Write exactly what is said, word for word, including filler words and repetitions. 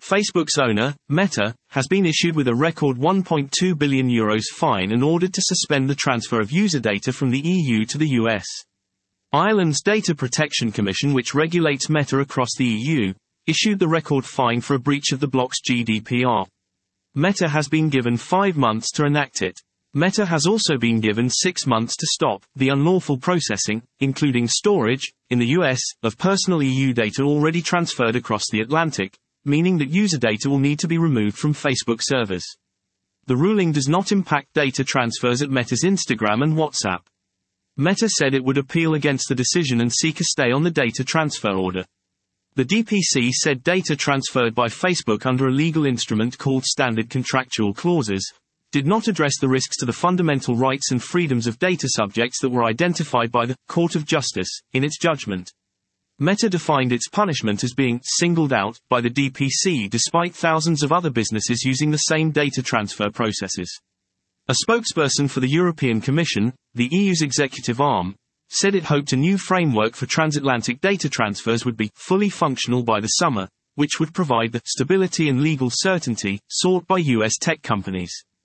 Facebook's owner, Meta, has been issued with a record one point two billion euros fine and ordered to suspend the transfer of user data from the E U to the U S. Ireland's Data Protection Commission, which regulates Meta across the E U, issued the record fine for a breach of the bloc's G D P R. Meta has been given five months to enact it. Meta has also been given six months to stop the unlawful processing, including storage, in the U S, of personal E U data already transferred across the Atlantic, meaning that user data will need to be removed from Facebook servers. The ruling does not impact data transfers at Meta's Instagram and WhatsApp. Meta said it would appeal against the decision and seek a stay on the data transfer order. The D P C said data transferred by Facebook under a legal instrument called standard contractual clauses did not address the risks to the fundamental rights and freedoms of data subjects that were identified by the Court of Justice in its judgment. Meta defined its punishment as being singled out by the D P C despite thousands of other businesses using the same data transfer processes. A spokesperson for the European Commission, the E U's executive arm, said it hoped a new framework for transatlantic data transfers would be fully functional by the summer, which would provide the stability and legal certainty sought by U S tech companies.